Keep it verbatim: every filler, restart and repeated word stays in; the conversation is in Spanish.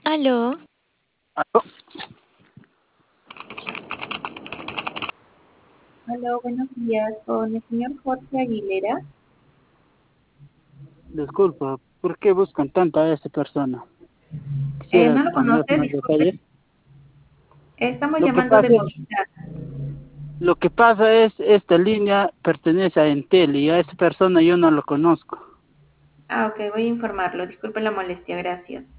Aló, Aló, Hola, buenos días, con el señor Jorge Aguilera. disculpa, ¿por qué buscan tanto a esa persona? Eh, Quisiera ¿no lo tener conoce? más Disculpe. detalles. Estamos Lo que llamando de pasa, Movistar. lo que pasa es, esta línea pertenece a Entel y a esa persona yo no lo conozco. Ah, ok, voy a informarlo. Disculpe la molestia, gracias.